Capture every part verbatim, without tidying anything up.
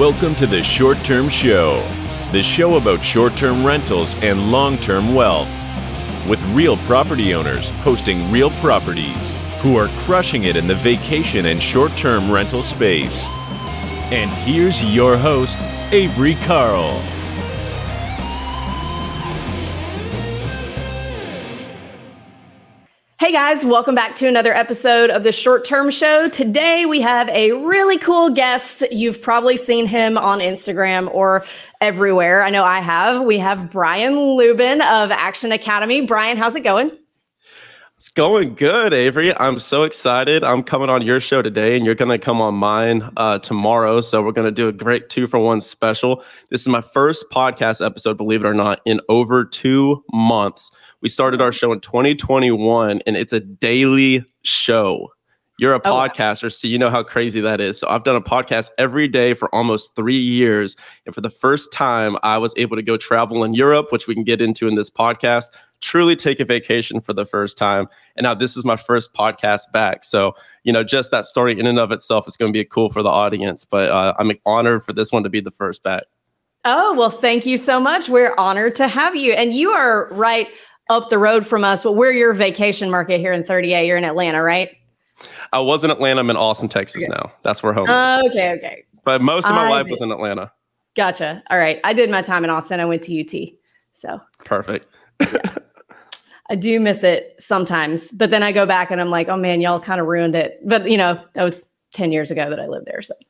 Welcome to the Short Term Show, the show about short-term rentals and long-term wealth, with real property owners hosting real properties who are crushing it in the vacation and short-term rental space. And here's your host, Avery Carl. Hey guys, welcome back to another episode of the Short Term Show. Today we have a really cool guest. You've probably seen him on Instagram or everywhere. I know I have. We have Brian Lubin of Action Academy. Brian, how's it going? It's going good, Avery. I'm so excited. I'm coming on your show today, and you're going to come on mine uh, tomorrow. So we're going to do a great two-for-one special. This is my first podcast episode, believe it or not, in over two months. We started our show in twenty twenty-one, and it's a daily show. You're a oh, podcaster, wow. So you know how crazy that is. So I've done a podcast every day for almost three years. And for the first time, I was able to go travel in Europe, which we can get into in this podcast, truly take a vacation for the first time. And now this is my first podcast back. So, you know, just that story in and of itself is going to be cool for the audience. But uh, I'm honored for this one to be the first back. Oh, well, thank you so much. We're honored to have you. And you are right up the road from us. But we're your vacation market here in thirty A. You're in Atlanta, right? I was in Atlanta. I'm in Austin, Texas okay. now. That's where home uh, is. Okay, okay. But most of my I life did. was in Atlanta. Gotcha. All right. I did my time in Austin. I went to U T. So perfect. Yeah. I do miss it sometimes, but then I go back and I'm like, oh man, y'all kind of ruined it. But you know, that was ten years ago that I lived there. So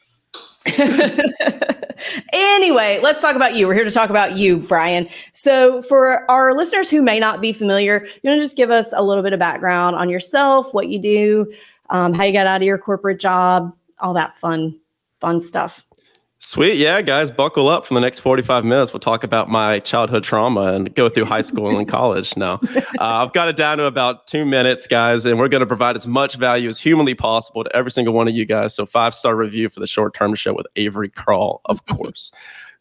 anyway, let's talk about you. We're here to talk about you, Brian. So for our listeners who may not be familiar, you want to just give us a little bit of background on yourself, what you do, um, how you got out of your corporate job, all that fun, fun stuff. Sweet. Yeah, guys, buckle up for the next forty-five minutes. We'll talk about my childhood trauma and go through high school and college now. Uh, I've got it down to about two minutes, guys, and we're going to provide as much value as humanly possible to every single one of you guys. So five-star review for the Short Term Show with Avery Carl, of course.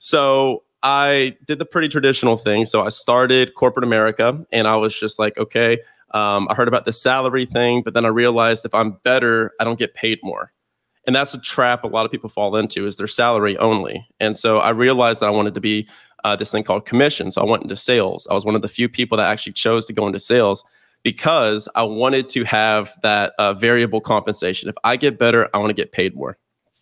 So I did the pretty traditional thing. So I started corporate America, and I was just like, okay, um, I heard about the salary thing, but then I realized if I'm better, I don't get paid more. And that's a trap a lot of people fall into, is their salary only. And so I realized that I wanted to be uh, this thing called commission. So I went into sales. I was one of the few people that actually chose to go into sales because I wanted to have that uh, variable compensation. If I get better, I want to get paid more.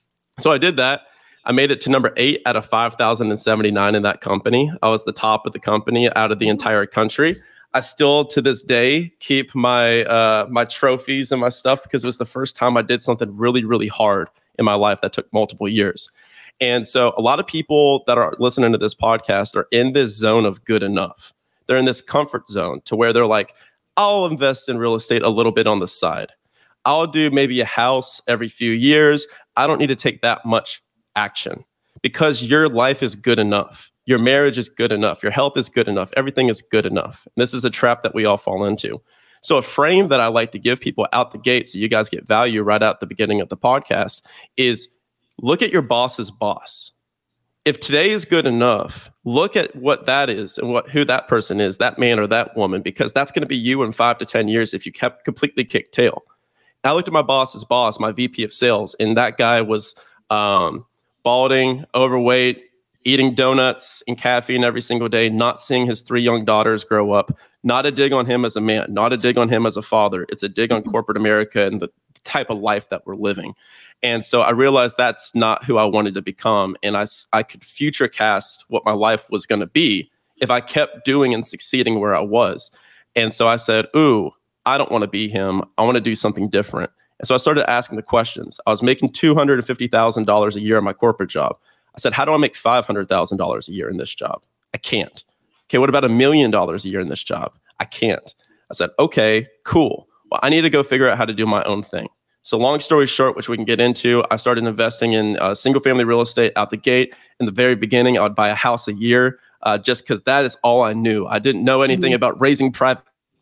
So I did that. I made it to number eight out of five thousand seventy-nine in that company. I was the top of the company out of the entire country. I still, to this day, keep my uh, my trophies and my stuff because it was the first time I did something really, really hard in my life that took multiple years. And so a lot of people that are listening to this podcast are in this zone of good enough. They're in this comfort zone to where they're like, I'll invest in real estate a little bit on the side. I'll do maybe a house every few years. I don't need to take that much action because your life is good enough. Your marriage is good enough. Your health is good enough. Everything is good enough. And this is a trap that we all fall into. So a frame that I like to give people out the gate so you guys get value right out the beginning of the podcast is look at your boss's boss. If today is good enough, look at what that is and what who that person is, that man or that woman, because that's going to be you in five to ten years if you kept completely kicked tail. I looked at my boss's boss, my V P of sales, and that guy was um, balding, overweight, eating donuts and caffeine every single day, not seeing his three young daughters grow up. Not a dig on him as a man, not a dig on him as a father. It's a dig on corporate America and the type of life that we're living. And so I realized that's not who I wanted to become. And I, I could future cast what my life was going to be if I kept doing and succeeding where I was. And so I said, ooh, I don't want to be him. I want to do something different. And so I started asking the questions. I was making two hundred fifty thousand dollars a year in my corporate job. I said, how do I make five hundred thousand dollars a year in this job? I can't. Okay, what about a million dollars a year in this job? I can't. I said, okay, cool. Well, I need to go figure out how to do my own thing. So long story short, which we can get into, I started investing in uh, single family real estate out the gate. In the very beginning, I would buy a house a year uh, just because that is all I knew. I didn't know anything mm-hmm. about raising private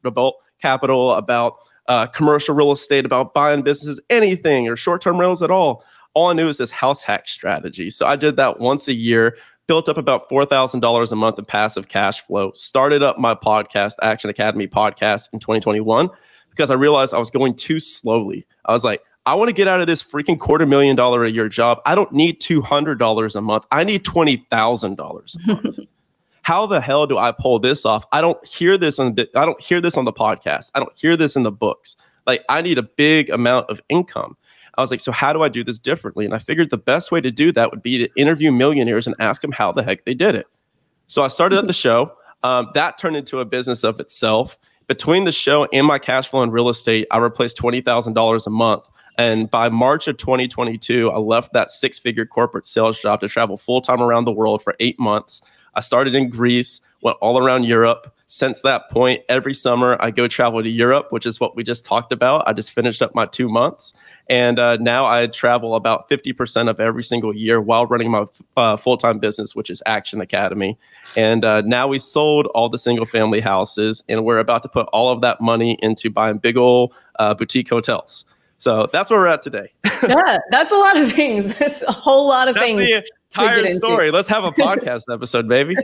capital, about uh, commercial real estate, about buying businesses, anything, or short-term rentals at all. All I knew was this house hack strategy. So I did that once a year, built up about four thousand dollars a month in passive cash flow, started up my podcast, Action Academy podcast in twenty twenty-one, because I realized I was going too slowly. I was like, I want to get out of this freaking quarter million dollar a year job. I don't need two hundred dollars a month. I need twenty thousand dollars a month. How the hell do I pull this off? I don't hear this on the, I don't hear this on the podcast. I don't hear this in the books. Like, I need a big amount of income. I was like, so how do I do this differently? And I figured the best way to do that would be to interview millionaires and ask them how the heck they did it. So I started at the show. Um, that turned into a business of itself. Between the show and my cash flow in real estate, I replaced twenty thousand dollars a month. And by March of twenty twenty-two, I left that six-figure corporate sales job to travel full-time around the world for eight months. I started in Greece, went all around Europe. Since that point, every summer I go travel to Europe, which is what we just talked about. I just finished up my two months. And uh, now I travel about fifty percent of every single year while running my uh, full-time business, which is Action Academy. And uh, now we sold all the single family houses, and we're about to put all of that money into buying big old uh, boutique hotels. So that's where we're at today. Yeah, that's a lot of things. That's a whole lot of that's things. The entire story. Let's have a podcast episode, baby.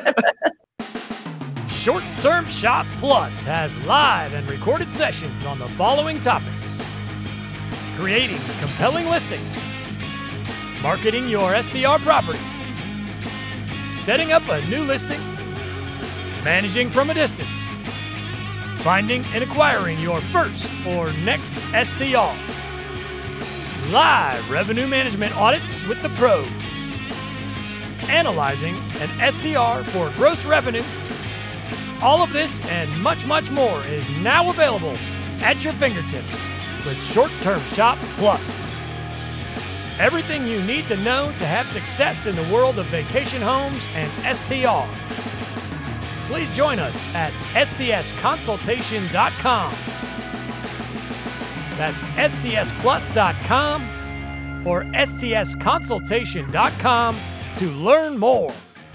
Short Term Shop Plus has live and recorded sessions on the following topics: creating compelling listings, marketing your S T R property, setting up a new listing, managing from a distance, finding and acquiring your first or next S T R, live revenue management audits with the pros, analyzing an S T R for gross revenue. All of this and much, much more is now available at your fingertips with Short Term Shop Plus. Everything you need to know to have success in the world of vacation homes and S T R. Please join us at S T S consultation dot com. That's S T S plus dot com or S T S consultation dot com to learn more.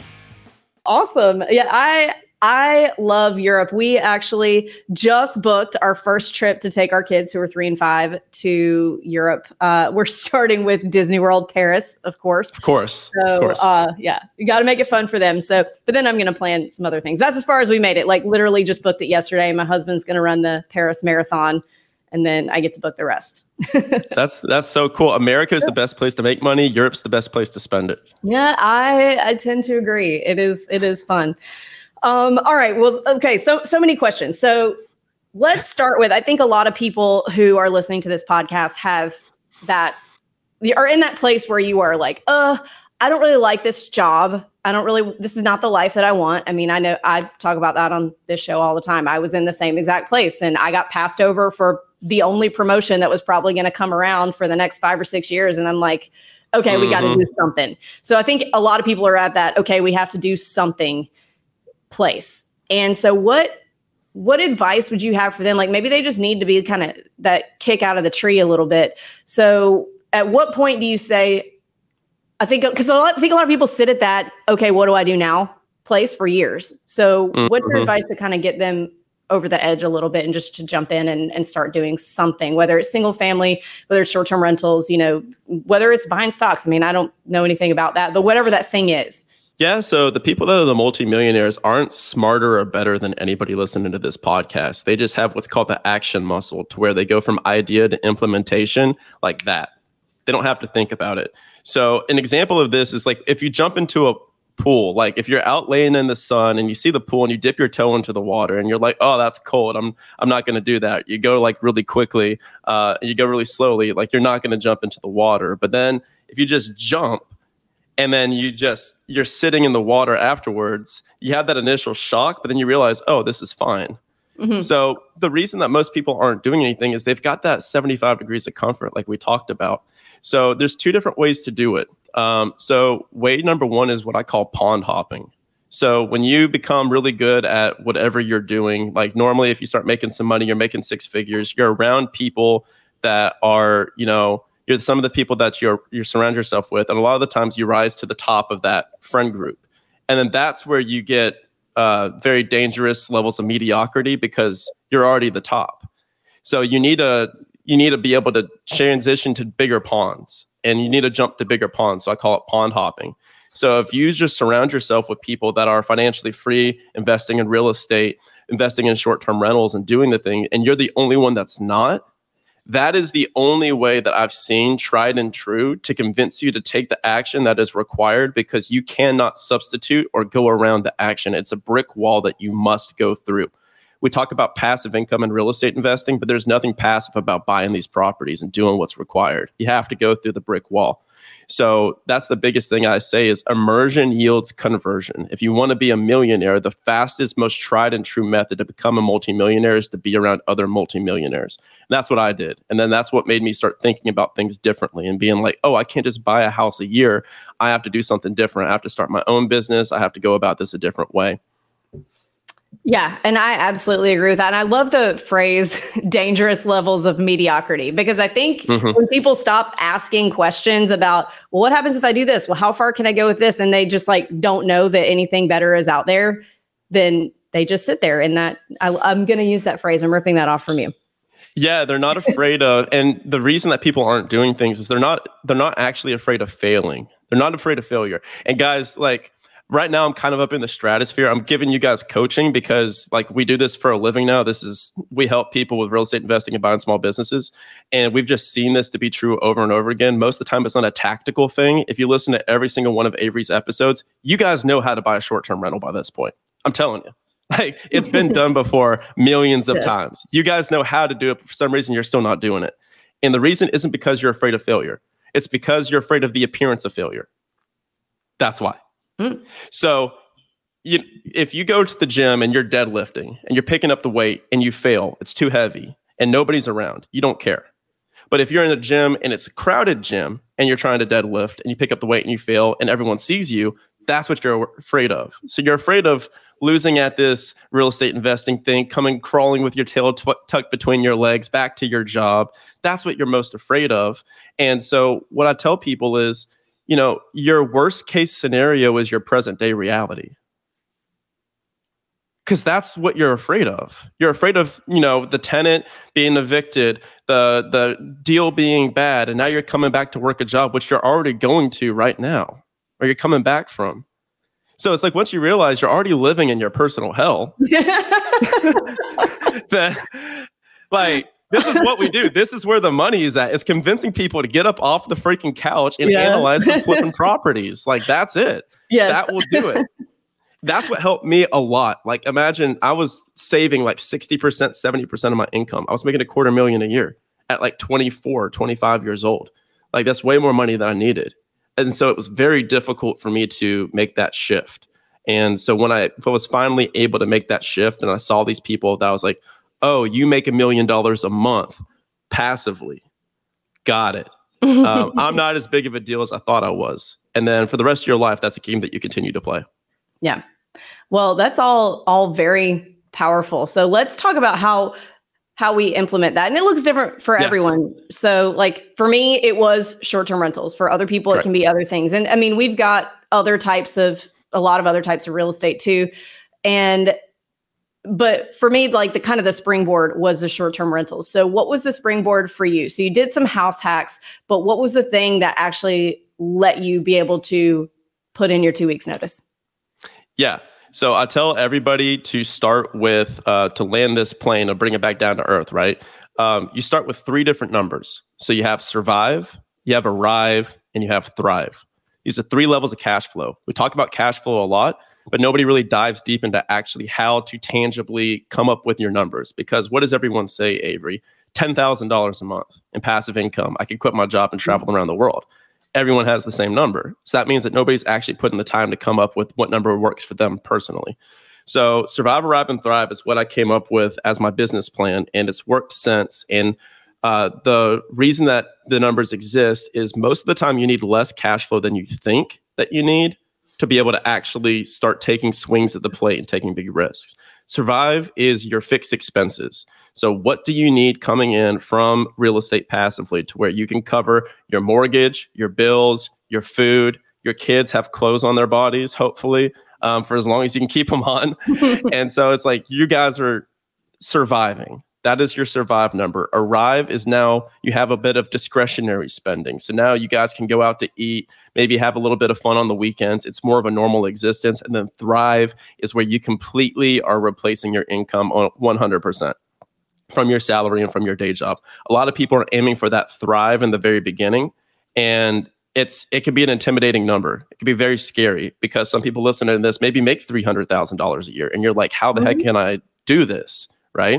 Awesome. Yeah, I I love Europe. We actually just booked our first trip to take our kids who are three and five to Europe. Uh, we're starting with Disney World Paris, of course. Of course. So, of course. Uh, yeah, you got to make it fun for them. So, but then I'm going to plan some other things. That's as far as we made it. Like literally just booked it yesterday. My husband's going to run the Paris Marathon, and then I get to book the rest. that's that's so cool. America is the best place to make money. Europe's the best place to spend it. Yeah, I I tend to agree. It is it is fun. Um, all right. Well, okay. So, so many questions. So let's start with, I think a lot of people who are listening to this podcast have that, are in that place where you are like, uh, I don't really like this job. I don't really, this is not the life that I want. I mean, I know I talk about that on this show all the time. I was in the same exact place and I got passed over for the only promotion that was probably going to come around for the next five or six years. And I'm like, okay, mm-hmm. we got to do something. So I think a lot of people are at that, okay, we have to do something place. And so what what advice would you have for them? Like maybe they just need to be kind of that kick out of the tree a little bit. So at what point do you say, I think, because I think a lot of people sit at that, okay, what do I do now place for years. So mm-hmm. what's your advice to kind of get them over the edge a little bit and just to jump in and, and start doing something, whether it's single family, whether it's short-term rentals, you know, whether it's buying stocks. I mean, I don't know anything about that, but whatever that thing is. Yeah, so the people that are the multimillionaires aren't smarter or better than anybody listening to this podcast. They just have what's called the action muscle, to where they go from idea to implementation like that. They don't have to think about it. So an example of this is like if you jump into a pool, like if you're out laying in the sun and you see the pool and you dip your toe into the water and you're like, oh, that's cold. I'm I'm not going to do that. You go like really quickly, uh, you go really slowly, like you're not going to jump into the water. But then if you just jump, and then you just, you're sitting in the water afterwards, you have that initial shock, but then you realize, oh, this is fine. Mm-hmm. So the reason that most people aren't doing anything is they've got that seventy-five degrees of comfort, like we talked about. So there's two different ways to do it. Um, so way number one is what I call pond hopping. So when you become really good at whatever you're doing, like normally if you start making some money, you're making six figures, you're around people that are, you know, you're some of the people that you're you surround yourself with. And a lot of the times you rise to the top of that friend group. And then that's where you get uh, very dangerous levels of mediocrity because you're already the top. So you need to you need to be able to transition to bigger ponds, and you need to jump to bigger ponds. So I call it pond hopping. So if you just surround yourself with people that are financially free, investing in real estate, investing in short-term rentals and doing the thing, and you're the only one that's not, That is the only way that I've seen tried and true to convince you to take the action that is required, because you cannot substitute or go around the action. It's a brick wall that you must go through. We talk about passive income and real estate investing, but there's nothing passive about buying these properties and doing what's required. You have to go through the brick wall. So that's the biggest thing I say is immersion yields conversion. If you want to be a millionaire, the fastest, most tried and true method to become a multimillionaire is to be around other multimillionaires. And that's what I did. And then that's what made me start thinking about things differently and being like, oh, I can't just buy a house a year. I have to do something different. I have to start my own business. I have to go about this a different way. Yeah, and I absolutely agree with that. And I love the phrase dangerous levels of mediocrity, because I think mm-hmm. when people stop asking questions about, well, what happens if I do this? Well, how far can I go with this? And they just like don't know that anything better is out there, then they just sit there. And that I, I'm going to use that phrase. I'm ripping that off from you. Yeah, they're not afraid of, and the reason that people aren't doing things is they're not they're not actually afraid of failing. They're not afraid of failure. And guys, like, right now, I'm kind of up in the stratosphere. I'm giving you guys coaching because like we do this for a living now. This is, we help people with real estate investing and buying small businesses. And we've just seen this to be true over and over again. Most of the time, it's not a tactical thing. If you listen to every single one of Avery's episodes, you guys know how to buy a short-term rental by this point. I'm telling you. Like, it's been done before millions of yes. times. You guys know how to do it, but for some reason, you're still not doing it. And the reason isn't because you're afraid of failure. It's because you're afraid of the appearance of failure. That's why. Mm. So you, if you go to the gym and you're deadlifting and you're picking up the weight and you fail, it's too heavy and nobody's around, you don't care. But if you're in the gym and it's a crowded gym and you're trying to deadlift and you pick up the weight and you fail and everyone sees you, that's what you're afraid of. So you're afraid of losing at this real estate investing thing, coming crawling with your tail t- tucked between your legs back to your job. That's what you're most afraid of. And so what I tell people is, you know, your worst case scenario is your present day reality. Because that's what you're afraid of. You're afraid of, you know, the tenant being evicted, the the deal being bad, and now you're coming back to work a job, which you're already going to right now, or you're coming back from. So it's like once you realize you're already living in your personal hell, that, like, this is what we do. This is where the money is at. It's convincing people to get up off the freaking couch and yeah. analyze some flipping properties. Like, that's it. Yes. That will do it. That's what helped me a lot. Like, imagine I was saving like sixty percent, seventy percent of my income. I was making a quarter million a year at like twenty-four, twenty-five years old. Like, that's way more money than I needed. And so it was very difficult for me to make that shift. And so when I was finally able to make that shift and I saw these people, that I was like, oh, you make a million dollars a month passively. Got it. um, I'm not as big of a deal as I thought I was. And then for the rest of your life, that's a game that you continue to play. Yeah. Well, that's all, all very powerful. So let's talk about how, how we implement that. And it looks different for yes. everyone. So like for me, it was short-term rentals. For other people, Correct. It can be other things. And I mean, we've got other types of, a lot of other types of real estate too. And But for me, like the kind of the springboard was the short-term rentals. So what was the springboard for you? So you did some house hacks, but what was the thing that actually let you be able to put in your two weeks notice? Yeah. So I tell everybody to start with, uh, to land this plane or bring it back down to earth, right? Um, you start with three different numbers. So you have survive, you have arrive, and you have thrive. These are three levels of cash flow. We talk about cash flow a lot, but nobody really dives deep into actually how to tangibly come up with your numbers. Because what does everyone say, Avery? ten thousand dollars a month in passive income. I could quit my job and travel around the world. Everyone has the same number. So that means that nobody's actually putting the time to come up with what number works for them personally. So Survive, Arrive, and Thrive is what I came up with as my business plan, and it's worked since. And uh, the reason that the numbers exist is most of the time you need less cash flow than you think that you need to be able to actually start taking swings at the plate and taking big risks. Survive is your fixed expenses. So what do you need coming in from real estate passively to where you can cover your mortgage, your bills, your food, your kids have clothes on their bodies, hopefully, um, for as long as you can keep them on. And so it's like you guys are surviving. That is your survive number. Arrive is now you have a bit of discretionary spending. So now you guys can go out to eat, maybe have a little bit of fun on the weekends. It's more of a normal existence. And then thrive is where you completely are replacing your income on one hundred percent. from your salary and from your day job. A lot of people are aiming for that thrive in the very beginning. And it's it can be an intimidating number. It can be very scary because some people listening to this maybe make three hundred thousand dollars a year. And you're like, how the mm-hmm. heck can I do this? Right?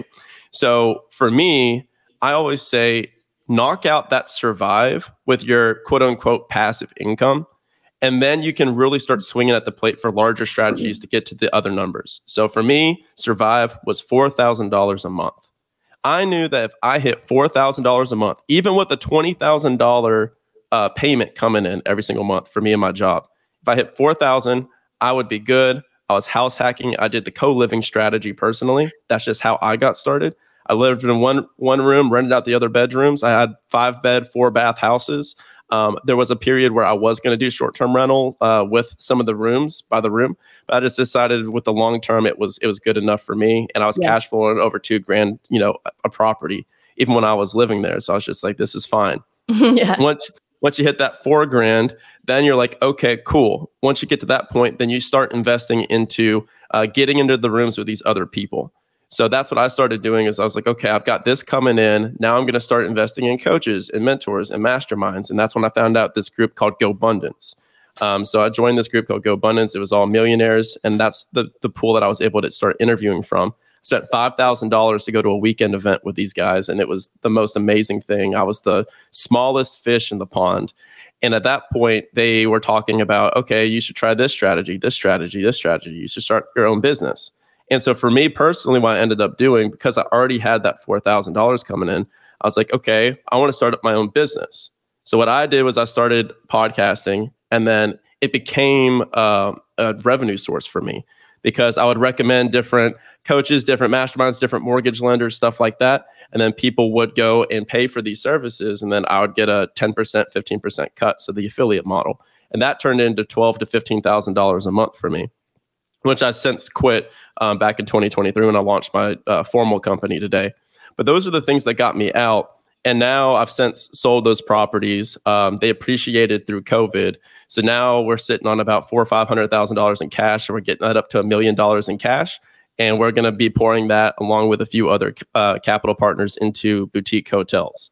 So for me, I always say, knock out that survive with your quote unquote passive income. And then you can really start swinging at the plate for larger strategies to get to the other numbers. So for me, survive was four thousand dollars a month. I knew that if I hit four thousand dollars a month, even with a twenty thousand dollars uh, payment coming in every single month for me and my job, if I hit four thousand dollars, I would be good. I was house hacking. I did the co-living strategy personally. That's just how I got started. I lived in one one room, rented out the other bedrooms. I had five bed, four bath houses. Um, there was a period where I was going to do short-term rental uh, with some of the rooms by the room, but I just decided with the long term, it was it was good enough for me, and I was yeah. cash flowing over two grand, you know, a, a property, even when I was living there. So I was just like, this is fine. yeah. Once once you hit that four grand, then you're like, okay, cool. Once you get to that point, then you start investing into uh, getting into the rooms with these other people. So that's what I started doing is I was like, okay, I've got this coming in. Now I'm going to start investing in coaches and mentors and masterminds. And that's when I found out this group called GoBundance. Um, so I joined this group called GoBundance. It was all millionaires. And that's the, the pool that I was able to start interviewing from. I spent five thousand dollars to go to a weekend event with these guys. And it was the most amazing thing. I was the smallest fish in the pond. And at that point, they were talking about, okay, you should try this strategy, this strategy, this strategy. You should start your own business. And so for me personally, what I ended up doing, because I already had that four thousand dollars coming in, I was like, okay, I want to start up my own business. So what I did was I started podcasting, and then it became uh, a revenue source for me because I would recommend different coaches, different masterminds, different mortgage lenders, stuff like that. And then people would go and pay for these services, and then I would get a ten percent, fifteen percent cut. So the affiliate model. And that turned into twelve thousand to fifteen thousand dollars a month for me, which I since quit um, back in twenty twenty-three when I launched my uh, formal company today. But those are the things that got me out. And now I've since sold those properties. Um, they appreciated through COVID. So now we're sitting on about four or five hundred thousand dollars in cash, and we're getting that up to a million dollars in cash. And we're going to be pouring that along with a few other uh, capital partners into boutique hotels.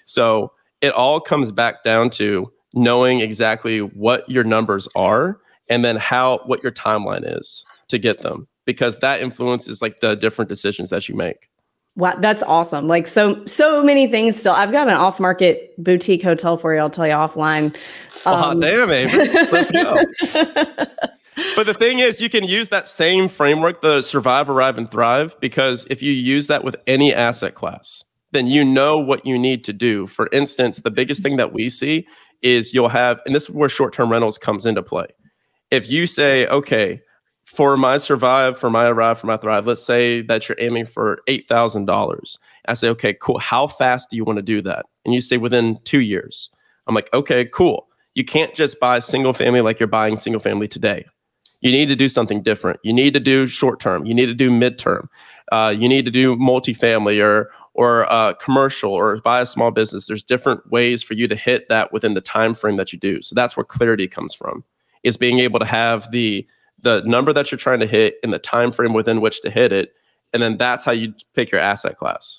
So it all comes back down to knowing exactly what your numbers are, and then how what your timeline is to get them, because that influences like the different decisions that you make. Wow, that's awesome. Like so, so many things still. I've got an off-market boutique hotel for you. I'll tell you offline. Um, oh, damn, Avery. Let's go. But the thing is, you can use that same framework, the survive, arrive, and thrive, because if you use that with any asset class, then you know what you need to do. For instance, the biggest thing that we see is you'll have, and this is where short-term rentals comes into play. If you say, okay, for my survive, for my arrive, for my thrive, let's say that you're aiming for eight thousand dollars. I say, okay, cool. How fast do you want to do that? And you say within two years. I'm like, okay, cool. You can't just buy single family like you're buying single family today. You need to do something different. You need to do short term. You need to do midterm. Uh, you need to do multifamily or or uh, commercial or buy a small business. There's different ways for you to hit that within the time frame that you do. So that's where clarity comes from, is being able to have the the number that you're trying to hit in the time frame within which to hit it. And then that's how you pick your asset class.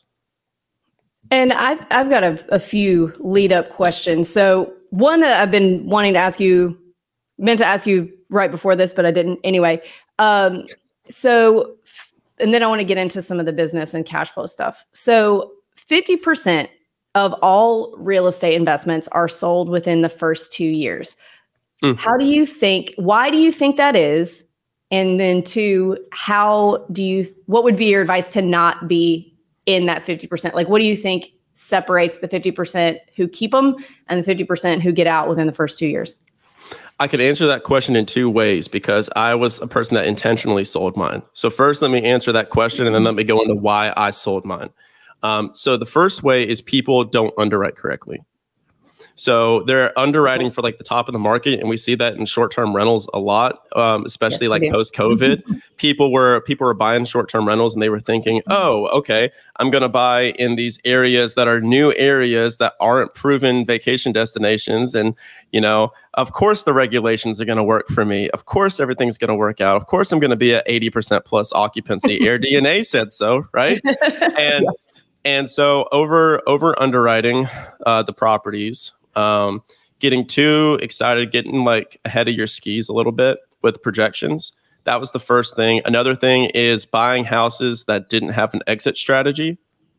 And I've, I've got a, a few lead up questions. So one that I've been wanting to ask you, meant to ask you right before this, but I didn't anyway. Um, so, and then I want to get into some of the business and cash flow stuff. So fifty percent of all real estate investments are sold within the first two years. Mm. How do you think, why do you think that is? And then two, how do you, what would be your advice to not be in that fifty percent? Like, what do you think separates the fifty percent who keep them and the fifty percent who get out within the first two years? I could answer that question in two ways, because I was a person that intentionally sold mine. So first, let me answer that question, and then let me go into why I sold mine. Um, so the first way is people don't underwrite correctly. So they're underwriting for like the top of the market, and we see that in short-term rentals a lot, um, especially yes, like post-COVID. people were people were buying short-term rentals, and they were thinking, "Oh, okay, I'm going to buy in these areas that are new areas that aren't proven vacation destinations, and you know, of course the regulations are going to work for me. Of course everything's going to work out. Of course I'm going to be at eighty percent plus occupancy. AirDNA said so, right?" And yes. And so over over underwriting uh, the properties, um, getting too excited, getting like ahead of your skis a little bit with projections. That was the first thing. Another thing is buying houses that didn't have an exit strategy.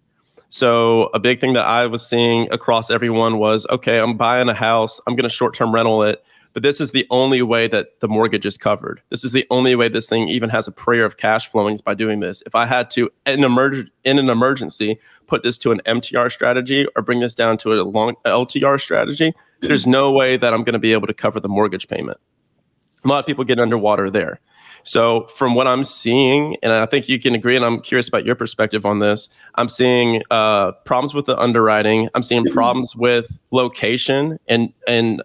So a big thing that I was seeing across everyone was, okay, I'm buying a house, I'm going to short-term rental it, but this is the only way that the mortgage is covered. This is the only way this thing even has a prayer of cash flowing is by doing this. If I had to, in, emerg- in an emergency, put this to an M T R strategy or bring this down to a long L T R strategy, there's no way that I'm going to be able to cover the mortgage payment. A lot of people get underwater there. So from what I'm seeing, and I think you can agree, and I'm curious about your perspective on this, I'm seeing uh, problems with the underwriting. I'm seeing problems with location and and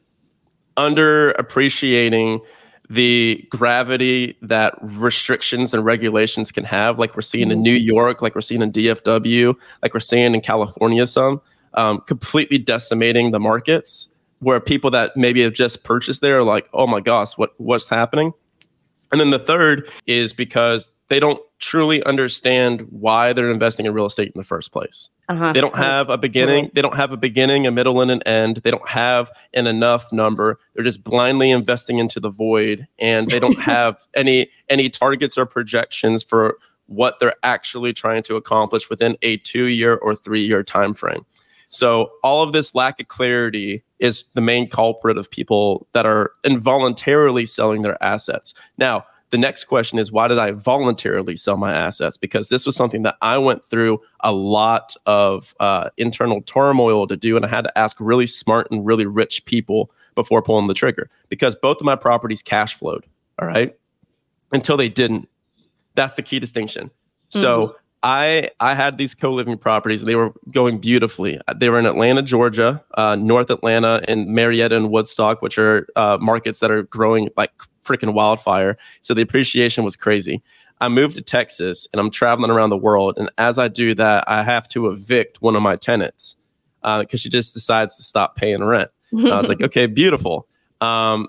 underappreciating the gravity that restrictions and regulations can have, like we're seeing in New York, like we're seeing in D F W, like we're seeing in California, some um, completely decimating the markets where people that maybe have just purchased there are like, oh my gosh, what what's happening? And then the third is because they don't truly understand why they're investing in real estate in the first place. Uh-huh. They don't have a beginning. They don't have a beginning, a middle, and an end. They don't have an enough number. They're just blindly investing into the void, and they don't have any any targets or projections for what they're actually trying to accomplish within a two-year or three-year time frame. So all of this lack of clarity is the main culprit of people that are involuntarily selling their assets. Now, the next question is, why did I voluntarily sell my assets? Because this was something that I went through a lot of uh, internal turmoil to do, and I had to ask really smart and really rich people before pulling the trigger, because both of my properties cash flowed, all right, until they didn't. That's the key distinction. Mm-hmm. So I I had these co-living properties. They were going beautifully. They were in Atlanta, Georgia, uh, North Atlanta, and Marietta and Woodstock, which are uh, markets that are growing like freaking wildfire. So the appreciation was crazy. I moved to Texas, and I'm traveling around the world. And as I do that, I have to evict one of my tenants because uh, she just decides to stop paying rent. And I was like, okay, beautiful. Um,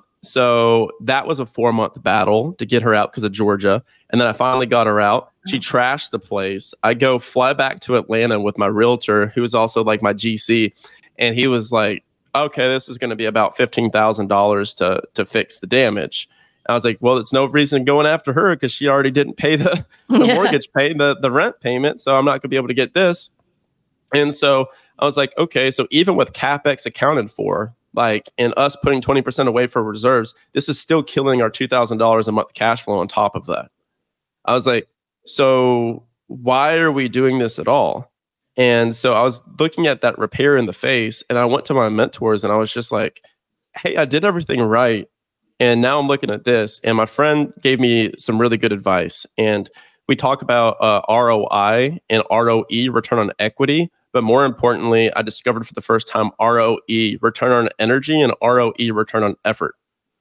so that was a four-month battle to get her out because of Georgia. And then I finally got her out. She trashed the place. I go fly back to Atlanta with my realtor, who was also like my G C. And he was like, okay, this is going to be about fifteen thousand dollars to to fix the damage. I was like, well, there's no reason going after her because she already didn't pay the, the yeah. mortgage pay, the, the rent payment. So I'm not going to be able to get this. And so I was like, okay, so even with CapEx accounted for, like, and us putting twenty percent away for reserves, this is still killing our two thousand dollars a month cash flow on top of that. I was like, so why are we doing this at all? And so I was looking at that repair in the face, and I went to my mentors and I was just like, hey, I did everything right. And now I'm looking at this, and my friend gave me some really good advice. And we talk about uh, R O I and R O E, return on equity. But more importantly, I discovered for the first time R O E, return on energy, and R O E, return on effort.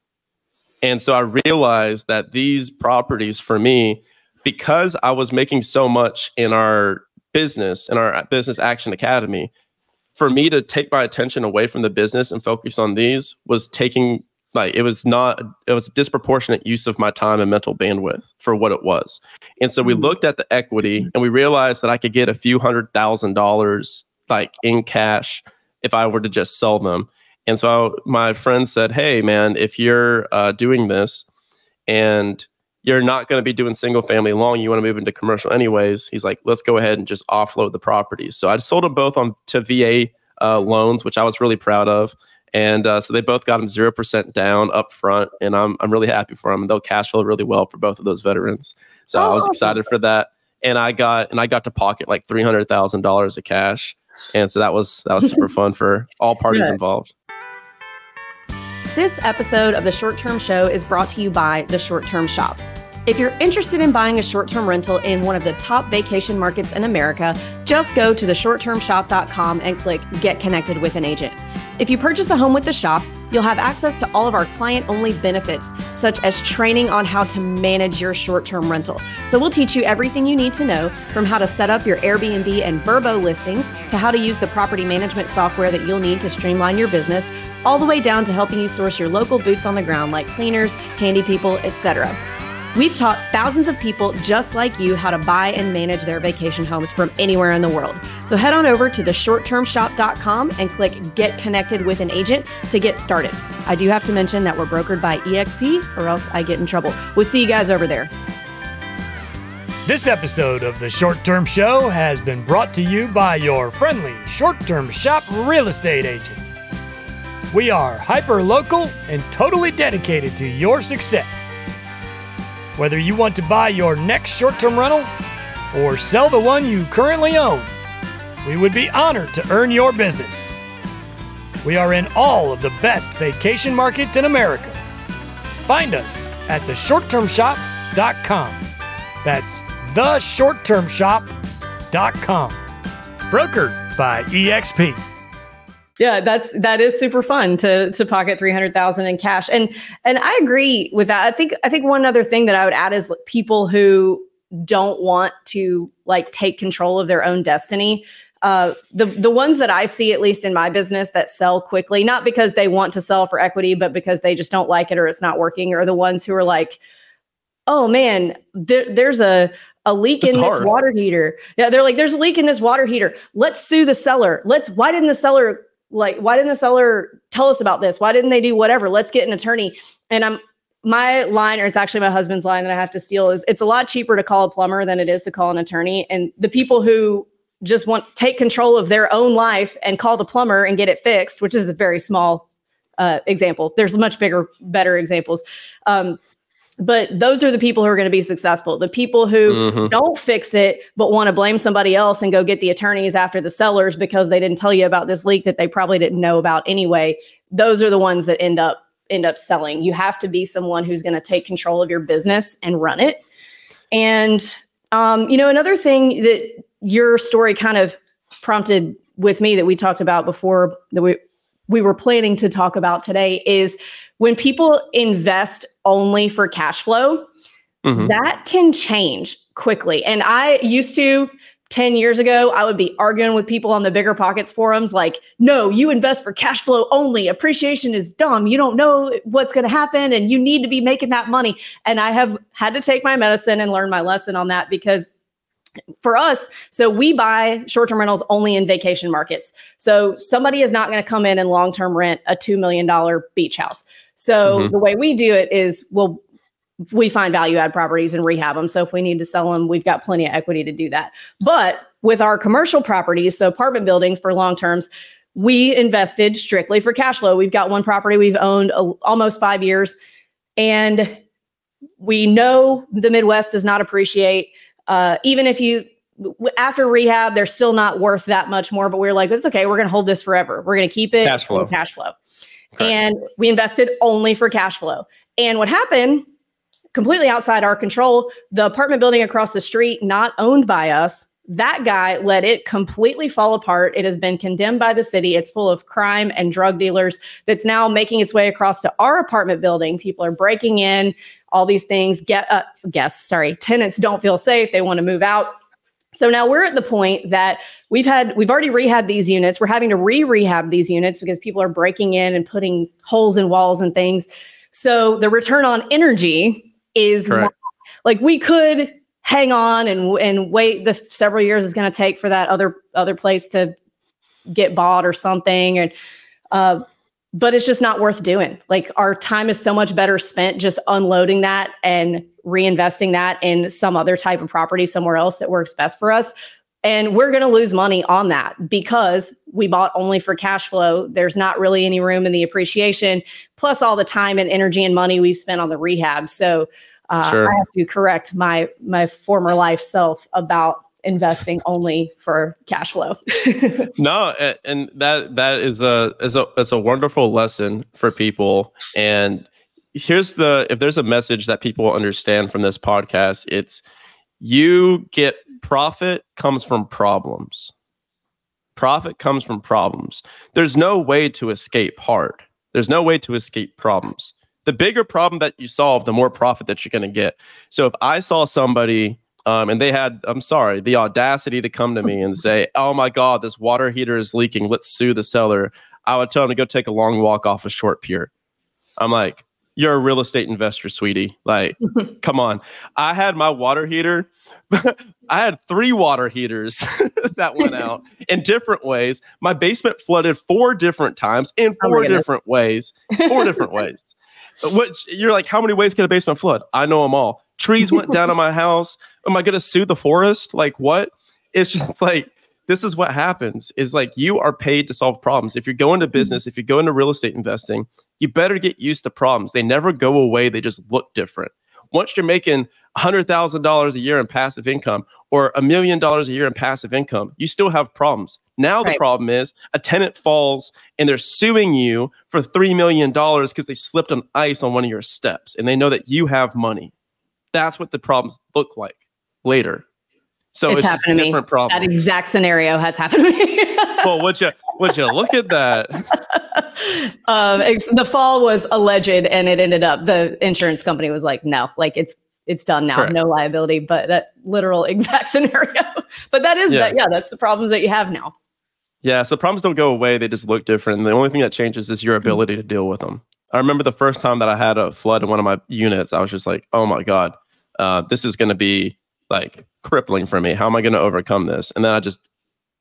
And so I realized that these properties for me, because I was making so much in our business, in our Business Action Academy, for me to take my attention away from the business and focus on these was taking, like, it was not, it was a disproportionate use of my time and mental bandwidth for what it was. And so we looked at the equity and we realized that I could get a few hundred thousand dollars like in cash if I were to just sell them. And so my friend said, hey man, if you're uh, doing this and you're not going to be doing single family long, you want to move into commercial anyways, he's like, let's go ahead and just offload the properties. So I sold them both on to V A uh, loans, which I was really proud of. And uh, so they both got them zero percent down up front, and I'm I'm really happy for them. And they'll cash flow really well for both of those veterans. So oh, I was excited for that. And I got and I got to pocket like three hundred thousand dollars of cash. And so that was that was super fun for all parties Good. involved. This episode of The Short Term Show is brought to you by The Short Term Shop. If you're interested in buying a short-term rental in one of the top vacation markets in America, just go to the short term shop dot com and click Get Connected with an Agent. If you purchase a home with the shop, you'll have access to all of our client-only benefits, such as training on how to manage your short-term rental. So we'll teach you everything you need to know, from how to set up your Airbnb and Vrbo listings to how to use the property management software that you'll need to streamline your business, all the way down to helping you source your local boots on the ground like cleaners, handy people, et cetera. We've taught thousands of people just like you how to buy and manage their vacation homes from anywhere in the world. So head on over to the short term shop dot com and click Get Connected with an Agent to get started. I do have to mention that we're brokered by E X P or else I get in trouble. We'll see you guys over there. This episode of the Short Term Show has been brought to you by your friendly Short Term Shop real estate agent. We are hyper local and totally dedicated to your success. Whether you want to buy your next short-term rental or sell the one you currently own, we would be honored to earn your business. We are in all of the best vacation markets in America. Find us at the short term shop dot com. That's the short term shop dot com. Brokered by E X P. Yeah, that's that is super fun to to pocket three hundred thousand in cash. And and I agree with that. I think I think one other thing that I would add is people who don't want to like take control of their own destiny. Uh, the the ones that I see, at least in my business, that sell quickly, not because they want to sell for equity, but because they just don't like it or it's not working, are the ones who are like, oh man, there, there's a a leak It's in hard. this water heater. Yeah, they're like, there's a leak in this water heater. Let's sue the seller. Let's why didn't the seller Like, why didn't the seller tell us about this? Why didn't they do whatever? Let's get an attorney. And I'm my line, or it's actually my husband's line that I have to steal, is it's a lot cheaper to call a plumber than it is to call an attorney. And the people who just want take control of their own life and call the plumber and get it fixed, which is a very small uh, example. There's much bigger, better examples. Um, But those are the people who are going to be successful. The people who Mm-hmm. don't fix it, but want to blame somebody else and go get the attorneys after the sellers because they didn't tell you about this leak that they probably didn't know about anyway. Those are the ones that end up end up selling. You have to be someone who's going to take control of your business and run it. And, um, you know, another thing that your story kind of prompted with me that we talked about before that we, we were planning to talk about today is when people invest only for cash flow, Mhm. that can change quickly. And I used to, ten years ago, I would be arguing with people on the Bigger Pockets forums like, no, you invest for cash flow only. Appreciation is dumb. You don't know what's going to happen and you need to be making that money. And I have had to take my medicine and learn my lesson on that because for us, so we buy short-term rentals only in vacation markets. So somebody is not going to come in and long-term rent a two million dollars beach house. So Mhm. the way we do it is we'll, we find value add properties and rehab them. So if we need to sell them, we've got plenty of equity to do that. But with our commercial properties, so apartment buildings for long terms, we invested strictly for cash flow. We've got one property we've owned a, almost five years. And we know the Midwest does not appreciate Uh, even if you, w- after rehab, they're still not worth that much more, but we're like, it's okay. We're going to hold this forever. We're going to keep it Cash flow. for cash flow. Correct. And we invested only for cash flow. And what happened, completely outside our control, the apartment building across the street, not owned by us, that guy let it completely fall apart. It has been condemned by the city. It's full of crime and drug dealers that's now making its way across to our apartment building. People are breaking in. All these things, get uh, guests, sorry, tenants don't feel safe. They want to move out. So now we're at the point that we've had, we've already rehabbed these units. We're having to re-rehab these units because people are breaking in and putting holes in walls and things. So the return on energy is Correct. not, like we could hang on and and wait the several years it's going to take for that other other place to get bought or something. And uh, but it's just not worth doing. Like our time is so much better spent just unloading that and reinvesting that in some other type of property somewhere else that works best for us. And we're going to lose money on that because we bought only for cash flow. There's not really any room in the appreciation, plus all the time and energy and money we've spent on the rehab. So uh, Sure. I have to correct my my former life self about investing only for cash flow. No, a- and that that is a is a is a wonderful lesson for people. And here's the if there's a message that people understand from this podcast, it's you get profit comes from problems. Profit comes from problems. There's no way to escape hard. There's no way to escape problems. The bigger problem that you solve, the more profit that you're going to get. So if I saw somebody Um, and they had, I'm sorry, the audacity to come to me and say, oh my God, this water heater is leaking. Let's sue the seller. I would tell them to go take a long walk off a short pier. I'm like, you're a real estate investor, sweetie. Like, come on. I had my water heater. I had three water heaters that went out in different ways. My basement flooded four different times in four oh different ways. Four different ways. Which you're like, how many ways can a basement flood? I know them all. Trees went down on my house. Am I going to sue the forest? Like, what? It's just like, this is what happens is like you are paid to solve problems. If you're going to business, if you go into real estate investing, you better get used to problems. They never go away. They just look different. Once you're making one hundred thousand dollars a year in passive income or a million dollars a year in passive income, you still have problems. Now the right. problem is a tenant falls and they're suing you for three million dollars because they slipped on ice on one of your steps and they know that you have money. That's what the problems look like later. So it's, it's happened to me. Problem. That exact scenario has happened to me. Well, would you would you look at that? um, it's, the fall was alleged, and it ended up the insurance company was like, no, like it's it's done now, Correct. No liability. But that literal exact scenario. But that is yeah. that. Yeah, that's the problems that you have now. Yeah, so problems don't go away; they just look different. And the only thing that changes is your ability to deal with them. I remember the first time that I had a flood in one of my units, I was just like, oh my god, uh, this is going to be like crippling for me. How am I going to overcome this? And then I just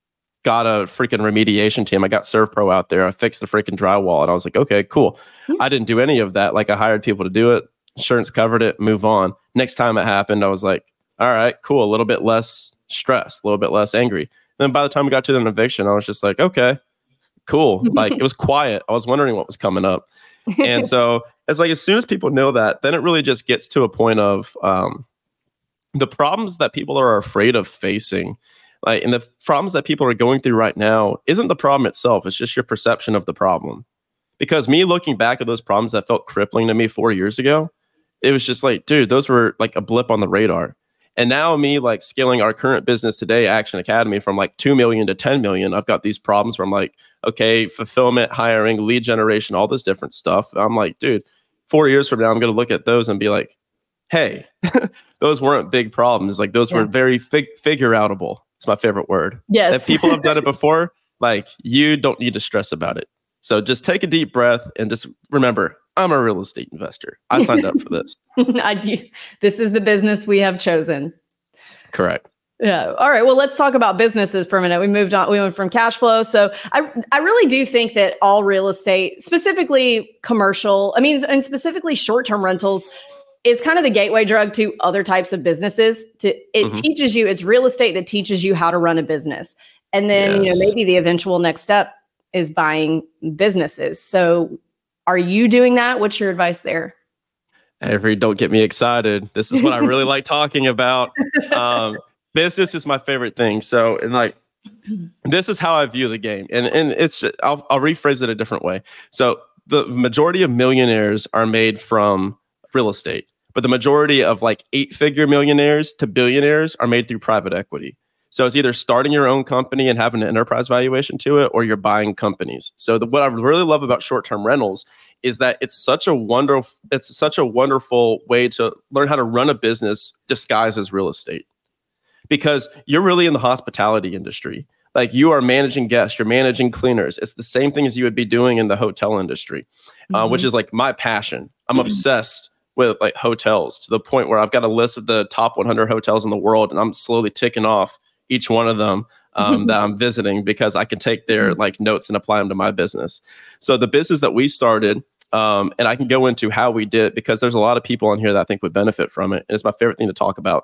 got a freaking remediation team. I got ServPro out there. I fixed the freaking drywall. And I was like, okay, cool. Mm-hmm. I didn't do any of that. Like I hired people to do it. Insurance covered it, move on. Next time it happened, I was like, all right, cool. A little bit less stressed, a little bit less angry. And then by the time we got to an eviction, I was just like, okay, cool. Like it was quiet. I was wondering what was coming up. And so it's like, as soon as people know that, then it really just gets to a point of, um, the problems that people are afraid of facing, like, and the problems that people are going through right now isn't the problem itself. It's just your perception of the problem. Because me looking back at those problems that felt crippling to me four years ago, it was just like, dude, those were like a blip on the radar. And now me like scaling our current business today, Action Academy, from like two million to ten million, I've got these problems where I'm like, okay, fulfillment, hiring, lead generation, all this different stuff. I'm like, dude, four years from now, I'm going to look at those and be like, hey, those weren't big problems. Like those yeah. were very fig- figure outable. It's my favorite word. Yes. If people have done it before, like you don't need to stress about it. So just take a deep breath and just remember, I'm a real estate investor. I signed up for this. I do. This is the business we have chosen. Correct. Yeah. All right. Well, let's talk about businesses for a minute. We moved on. We went from cash flow. So I, I really do think that all real estate, specifically commercial, I mean, and specifically short-term rentals, is kind of the gateway drug to other types of businesses. To it mm-hmm. teaches you, it's real estate that teaches you how to run a business. And then, yes. you know, maybe the eventual next step is buying businesses. So are you doing that? What's your advice there? Avery, don't get me excited. This is what I really like talking about. Um, business is my favorite thing. So, and like, this is how I view the game. And and it's, I'll, I'll rephrase it a different way. So the majority of millionaires are made from real estate, but the majority of like eight figure millionaires to billionaires are made through private equity. So it's either starting your own company and having an enterprise valuation to it, or you're buying companies. So the, what I really love about short-term rentals is that it's such a wonderful, it's such a wonderful way to learn how to run a business disguised as real estate, because you're really in the hospitality industry. Like you are managing guests, you're managing cleaners. It's the same thing as you would be doing in the hotel industry, mm-hmm. uh, which is like my passion. I'm mm-hmm. obsessed with like hotels to the point where I've got a list of the top one hundred hotels in the world, and I'm slowly ticking off each one of them um, that I'm visiting, because I can take their like notes and apply them to my business. So the business that we started, um, and I can go into how we did it, because there's a lot of people on here that I think would benefit from it. And it's my favorite thing to talk about,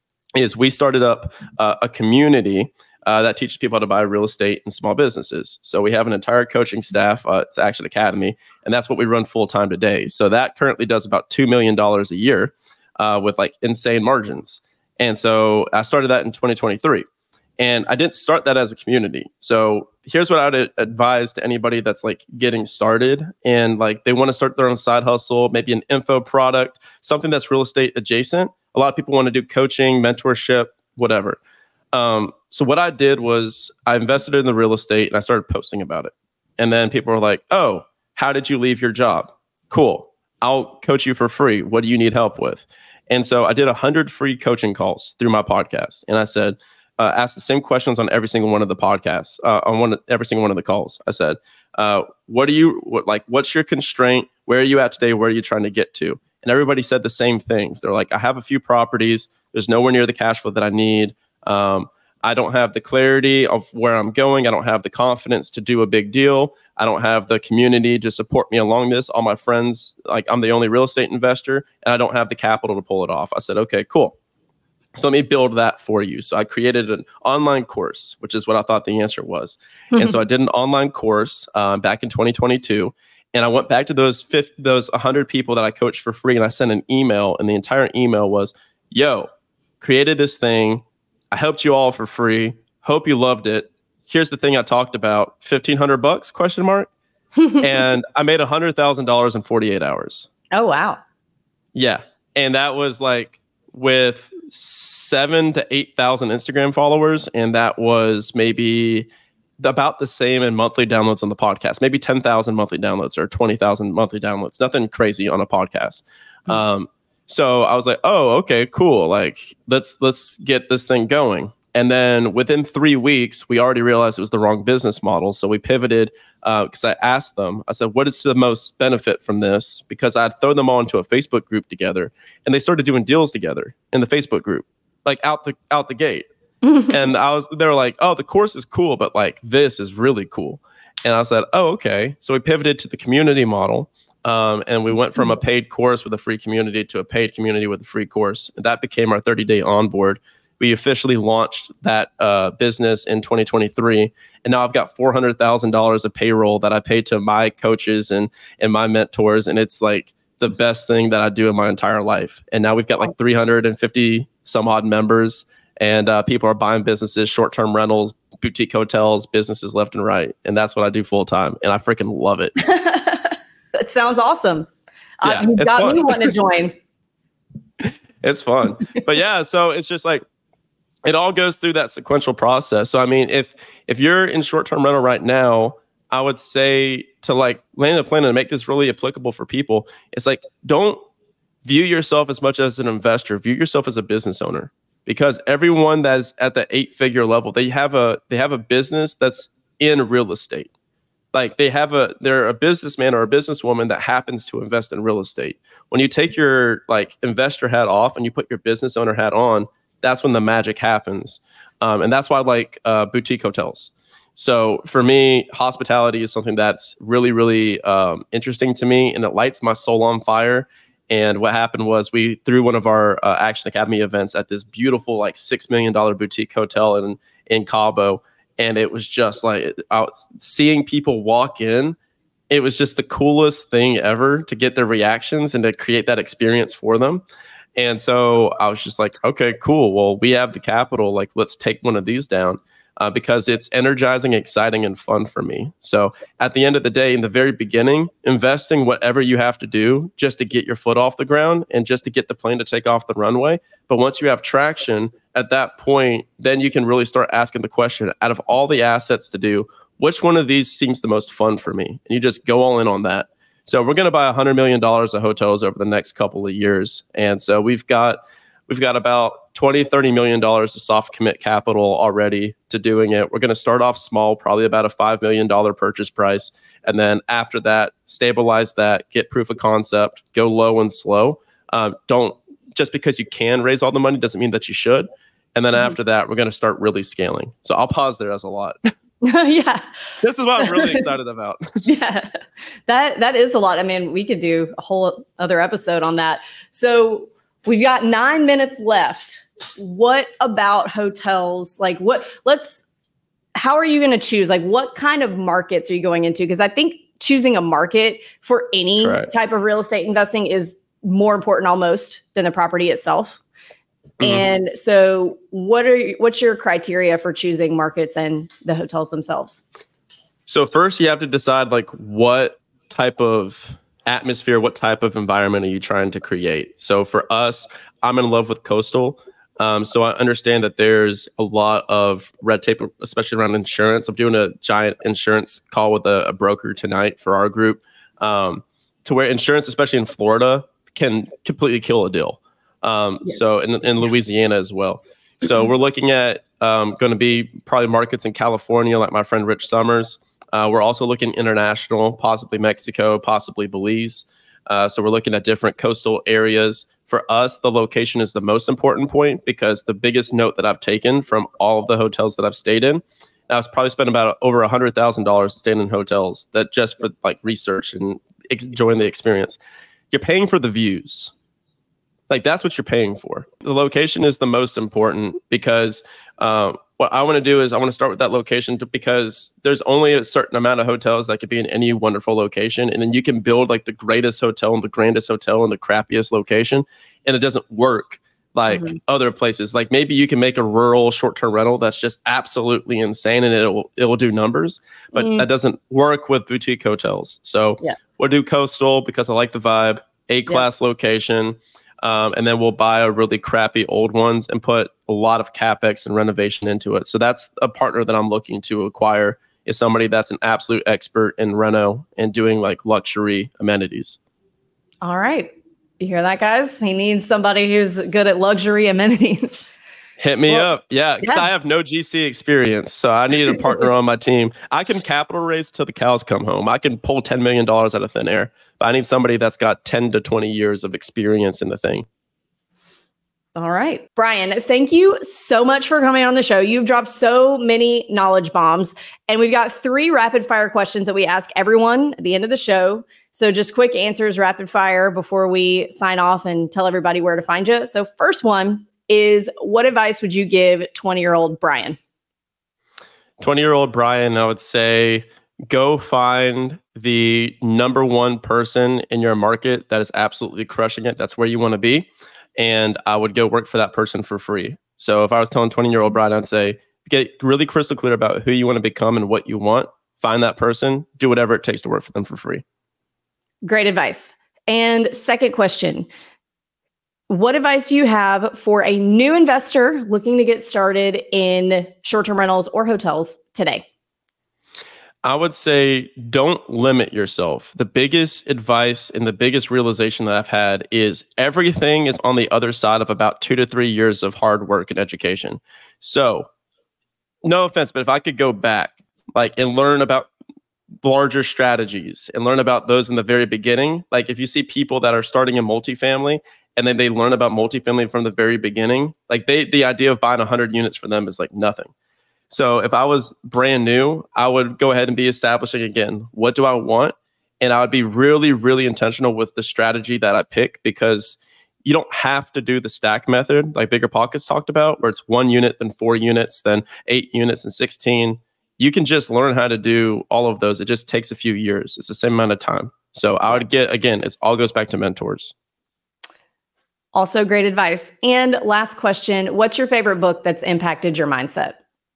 is we started up uh, a community uh, that teaches people how to buy real estate and small businesses. So we have an entire coaching staff. Uh, it's Action Academy, and that's what we run full time today. So that currently does about two million dollars a year uh, with like insane margins. And so I started that in twenty twenty-three, and I didn't start that as a community. So here's what I would advise to anybody that's like getting started and like they want to start their own side hustle, maybe an info product, something that's real estate adjacent. A lot of people want to do coaching, mentorship, whatever. Um, so what I did was I invested in the real estate and I started posting about it. And then people were like, oh, how did you leave your job? Cool. I'll coach you for free. What do you need help with? And so I did one hundred free coaching calls through my podcast. And I said, uh, ask the same questions on every single one of the podcasts, uh, on one every single one of the calls. I said, uh, what do you, what, like, what's your constraint? where are you at today? Where are you trying to get to? And everybody said the same things. They're like, I have a few properties. There's nowhere near the cash flow that I need. Um, I don't have the clarity of where I'm going. I don't have the confidence to do a big deal. I don't have the community to support me along this. All my friends, like I'm the only real estate investor, and I don't have the capital to pull it off. I said, okay, cool. So let me build that for you. So I created an online course, which is what I thought the answer was. And so I did an online course uh, back in twenty twenty-two. And I went back to those fifty, those one hundred people that I coached for free, and I sent an email. And the entire email was, yo, created this thing. I helped you all for free. Hope you loved it. Here's the thing I talked about. fifteen hundred bucks, question mark. And I made one hundred thousand dollars in forty-eight hours. Oh, wow. Yeah. And that was like with seven to eight thousand Instagram followers. And that was maybe about the same in monthly downloads on the podcast, maybe ten thousand monthly downloads or twenty thousand monthly downloads, nothing crazy on a podcast. Mm-hmm. Um, so I was like, oh, okay, cool. Like let's, let's get this thing going. And then within three weeks, we already realized it was the wrong business model. So we pivoted because uh, I asked them, I said, what is the most benefit from this? Because I'd throw them all into a Facebook group together, and they started doing deals together in the Facebook group, like out the, out the gate. And I was, they were like, oh, the course is cool, but like this is really cool. And I said, oh, okay. So we pivoted to the community model. Um, and we went from a paid course with a free community to a paid community with a free course. And that became our thirty day onboard. We officially launched that uh, business in twenty twenty-three. And now I've got four hundred thousand dollars of payroll that I pay to my coaches and, and my mentors. And it's like the best thing that I do in my entire life. And now we've got like three hundred fifty some odd members. And uh, people are buying businesses, short-term rentals, boutique hotels, businesses left and right. And that's what I do full time. And I freaking love it. That sounds awesome. Yeah, uh, you got fun. me wanting to join. It's fun. But yeah, so it's just like, it all goes through that sequential process. So, I mean, if if you're in short-term rental right now, I would say to like land a plan and make this really applicable for people. It's like, don't view yourself as much as an investor. View yourself as a business owner. Because everyone that's at the eight-figure level, they have a they have a business that's in real estate. Like they have a they're a businessman or a businesswoman that happens to invest in real estate. When you take your like investor hat off and you put your business owner hat on, that's when the magic happens. Um, and that's why I like uh, boutique hotels. So for me, hospitality is something that's really, really um, interesting to me, and it lights my soul on fire. And what happened was we threw one of our uh, Action Academy events at this beautiful like six million dollars boutique hotel in, in Cabo. And it was just like I was seeing people walk in. It was just the coolest thing ever to get their reactions and to create that experience for them. And so I was just like, okay, cool. Well, we have the capital. Like, let's take one of these down uh, because it's energizing, exciting, and fun for me. So at the end of the day, in the very beginning, investing whatever you have to do just to get your foot off the ground and just to get the plane to take off the runway. But once you have traction, at that point, then you can really start asking the question, out of all the assets to do, which one of these seems the most fun for me? And you just go all in on that. So we're going to buy one hundred million dollars of hotels over the next couple of years. And so we've got we've got about twenty, thirty million dollars of soft commit capital already to doing it. We're going to start off small, probably about a five million dollars purchase price. And then after that, stabilize that, get proof of concept, go low and slow. Uh, don't just because you can raise all the money doesn't mean that you should. And then mm-hmm. after that, we're going to start really scaling. So I'll pause there as a lot. Yeah. This is what I'm really excited about. Yeah. That that is a lot. I mean, we could do a whole other episode on that. So we've got nine minutes left. What about hotels? Like what let's how are you going to choose? Like what kind of markets are you going into? Because I think choosing a market for any Correct. Type of real estate investing is more important almost than the property itself. Mm-hmm. And so what are what's your criteria for choosing markets and the hotels themselves? So first you have to decide like what type of atmosphere, what type of environment are you trying to create? So for us, I'm in love with coastal. Um, so I understand that there's a lot of red tape, especially around insurance. I'm doing a giant insurance call with a, a broker tonight for our group um, to where insurance, especially in Florida, can completely kill a deal. Um, yes. So in, in Louisiana as well. So we're looking at um, going to be probably markets in California, like my friend Rich Summers. Uh, we're also looking international, possibly Mexico, possibly Belize. Uh, so we're looking at different coastal areas. For us, the location is the most important point because the biggest note that I've taken from all of the hotels that I've stayed in, I was probably spent about over one hundred thousand dollars staying in hotels that just for like research and enjoying the experience. You're paying for the views. Like that's what you're paying for. The location is the most important because um, what I want to do is I want to start with that location to, because there's only a certain amount of hotels that could be in any wonderful location. And then you can build like the greatest hotel and the grandest hotel in the crappiest location. And it doesn't work like mm-hmm. other places. Like maybe you can make a rural short-term rental that's just absolutely insane and it will, it will do numbers, but mm. that doesn't work with boutique hotels. So yeah. we'll do coastal because I like the vibe, A-class yeah. location. Um, and then we'll buy a really crappy old ones and put a lot of capex and renovation into it. So that's a partner that I'm looking to acquire is somebody that's an absolute expert in reno and doing like luxury amenities. All right. You hear that, guys? He needs somebody who's good at luxury amenities. Hit me well, up. Yeah, because yeah. I have no G C experience. So I need a partner on my team. I can capital raise till the cows come home. I can pull ten million dollars out of thin air. But I need somebody that's got ten to twenty years of experience in the thing. All right. Brian, thank you so much for coming on the show. You've dropped so many knowledge bombs. And we've got three rapid fire questions that we ask everyone at the end of the show. So just quick answers, rapid fire, before we sign off and tell everybody where to find you. So first one is, what advice would you give twenty-year-old Brian? twenty-year-old Brian, I would say go find the number one person in your market that is absolutely crushing it. That's where you want to be. And I would go work for that person for free. So if I was telling twenty-year-old Brian, I'd say, get really crystal clear about who you want to become and what you want. Find that person, do whatever it takes to work for them for free. Great advice. And second question, what advice do you have for a new investor looking to get started in short-term rentals or hotels today? I would say don't limit yourself. The biggest advice and the biggest realization that I've had is everything is on the other side of about two to three years of hard work and education. So no offense, but if I could go back like and learn about larger strategies and learn about those in the very beginning, like if you see people that are starting in multifamily and then they learn about multifamily from the very beginning, like they, the idea of buying one hundred units for them is like nothing. So if I was brand new, I would go ahead and be establishing again, what do I want? And I would be really, really intentional with the strategy that I pick, because you don't have to do the stack method like Bigger Pockets talked about, where it's one unit, then four units, then eight units, and sixteen. You can just learn how to do all of those. It just takes a few years. It's the same amount of time. So I would get, again, it all goes back to mentors. Also great advice. And last question, what's your favorite book that's impacted your mindset?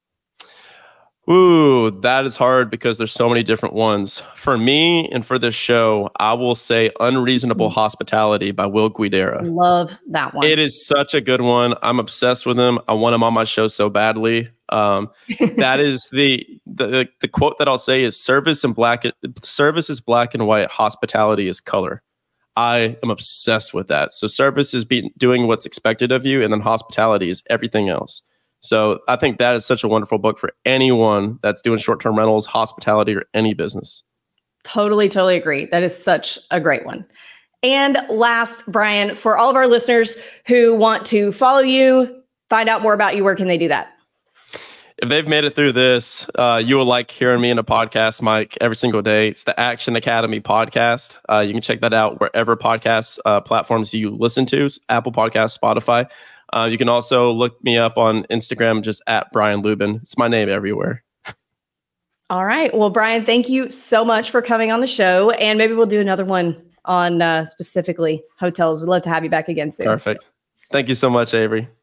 Ooh, that is hard because there's so many different ones. For me and for this show, I will say Unreasonable Hospitality by Will Guidara. Love that one. It is such a good one. I'm obsessed with him. I want him on my show so badly. Um, that is the, the the quote that I'll say is service and black service is black and white, hospitality is color. I am obsessed with that. So service is be, doing what's expected of you, and then hospitality is everything else. So I think that is such a wonderful book for anyone that's doing short-term rentals, hospitality, or any business. Totally, totally agree. That is such a great one. And last, Brian, for all of our listeners who want to follow you, find out more about you, where can they do that? If they've made it through this, uh, you will like hearing me in a podcast mic every single day. It's the Action Academy podcast. Uh, you can check that out wherever podcast uh, platforms you listen to, Apple Podcasts, Spotify. Uh, you can also look me up on Instagram, just at Brian Lubin. It's my name everywhere. All right. Well, Brian, thank you so much for coming on the show. And maybe we'll do another one on uh, specifically hotels. We'd love to have you back again soon. Perfect. Thank you so much, Avery.